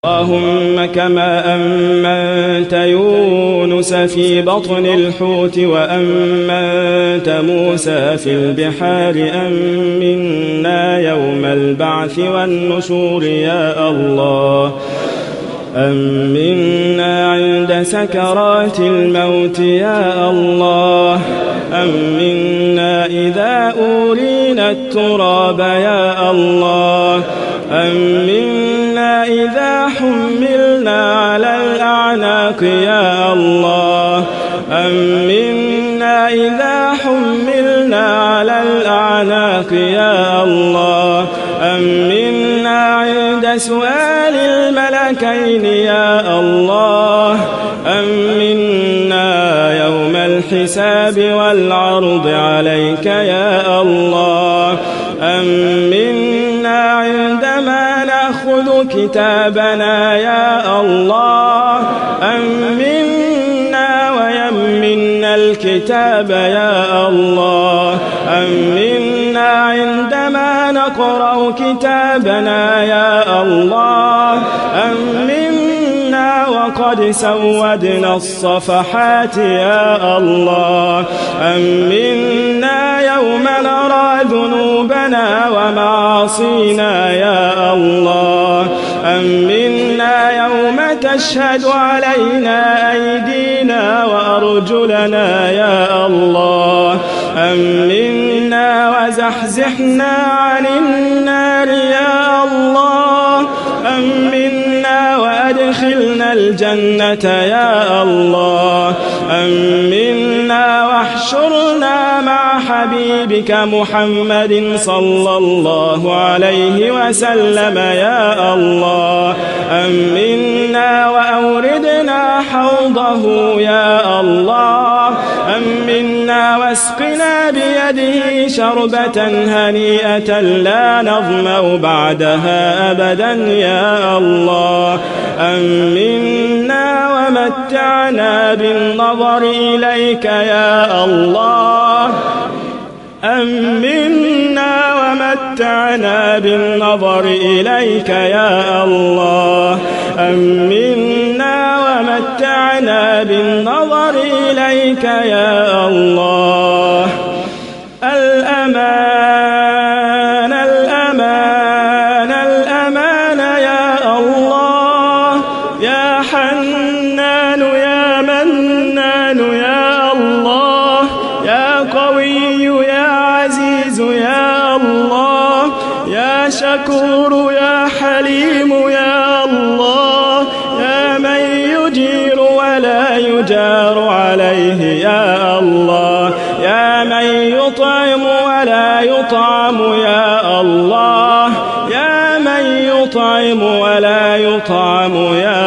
اللهم كما أمنت يونس في بطن الحوت وأمنت موسى في البحار أمنا يوم البعث والنشور يا الله. أمنا عند سكرات الموت يا الله. أمنا إذا أولينا التراب يا الله. أمنا إذا حملنا على الأعناق يا الله. أمنا إذا حملنا على الأعناق يا الله. أمنا عند سؤال الملكين يا الله. أمنا يوم الحساب والعرض عليك يا الله. أمنا عندما نأخذ كتابنا يا الله. أمنا ويمنا الكتاب يا الله. أمنا عندما نقرأ كتابنا يا الله. أمنا وقد سودنا الصفحات يا الله. أمنا يوم نرى ذنوبنا ومعاصينا يا الله. أمنا يوم تشهد علينا أيدينا وأرجلنا يا الله. أمنا وزحزحنا عن النار يا الله. أمنا وأدخلنا الجنة يا الله. أمنا واحشرنا مع حبيبك محمد صلى الله عليه وسلم يا الله. أمنا وأوردنا حوضه يا الله. أمنا واسقنا بيده شربة هنيئة لا نظمأ بعدها أبدا يا الله. أمنا ومتعنا بالنظر إليك يا الله. أمنا ومتعنا بالنظر إليك يا الله. أمنا ومتعنا بالنظر إليك يا الله. الأمان الأمان الأمان يا الله. يا حنان يا منان يا الله. يا قوي يا عزيز يا الله. يا شكور يا حليم يا الله. يا من يجير ولا يجار عليه يا الله. يا من يطعم ولا يطعم يا الله. يا من يطعم ولا يطعم يا